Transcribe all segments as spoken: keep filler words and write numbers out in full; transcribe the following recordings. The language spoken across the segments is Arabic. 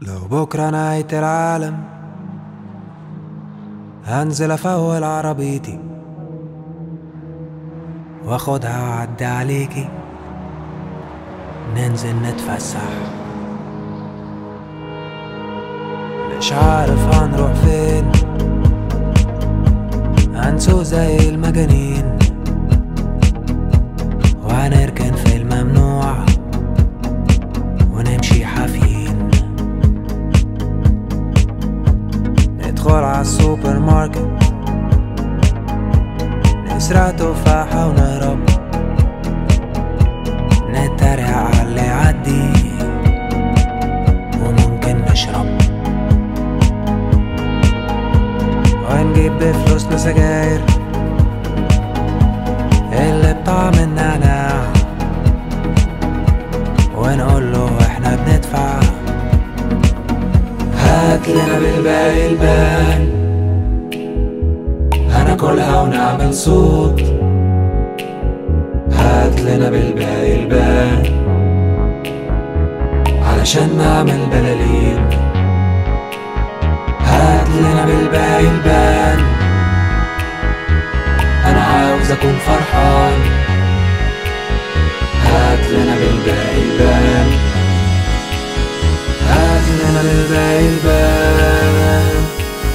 لو بكرة نهاية العالم هنزل افول عربيتي واخدها واعدي عليكي، ننزل نتفسح. مش عارف هنروح فين، هنسوق زي المجانين وهنركن في الممنوع ونمشي حافيين. ندخل عالسوبر ماركت نسرق تفاحة ونهرب، نتريق عاللي يعدي وممكن نشرب، ونجيب بفلوسنا سجاير اللي بطعم النعناع ونقول له احنا بندفع، هاتلنا بالباقي البان هناكلها ونعمل صوت، هاتلنا بالباقي البان علشان نعمل بلالين، هاتلنا بالباقي البان انا عاوز اكون فرحان، هاتلنا بالباقي البان هاتلنا بالباقي البان.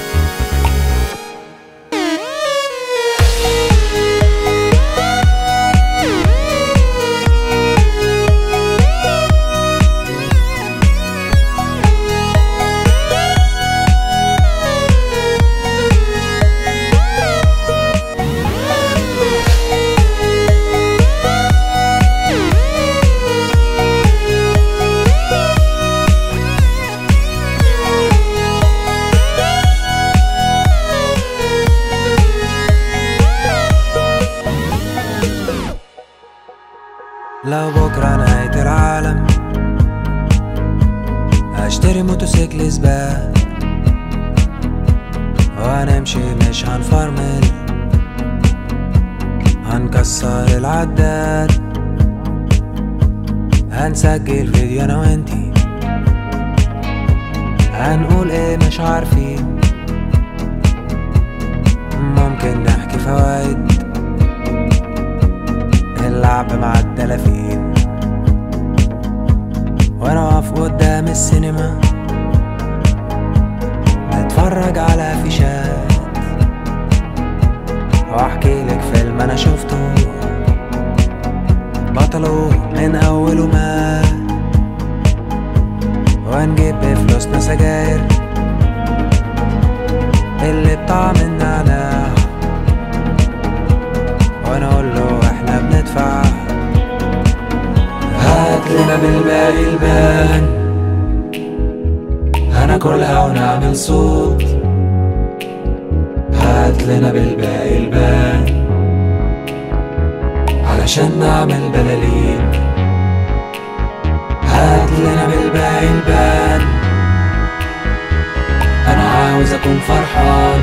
لو بكرة نهاية العالم هشتري موتوسيكل سباق وهنمشي مش هنفرمل، هنكسر العداد، هنسجل فيديو انا وانتي، هنقول ايه مش عارفين، ممكن نحكي فوايد اللعب مع الدلافين، وانا واقف قدام السينما نتفرج على افيشات واحكي لك فيلم انا شفته بطله من اوله مات، ونجيب بفلوسنا سجاير اللي بطعم النعناع ونقول له احنا بندفع، هاتلنا بالباقي البان هناكلها ونعمل صوت، هاتلنا بالباقي البان علشان نعمل بلالين، هاتلنا بالباقي البان انا عاوز اكون فرحان،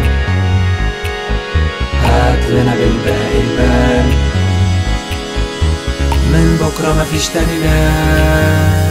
هاتلنا بالباقي البان من بكرة مفيش تاني ناس.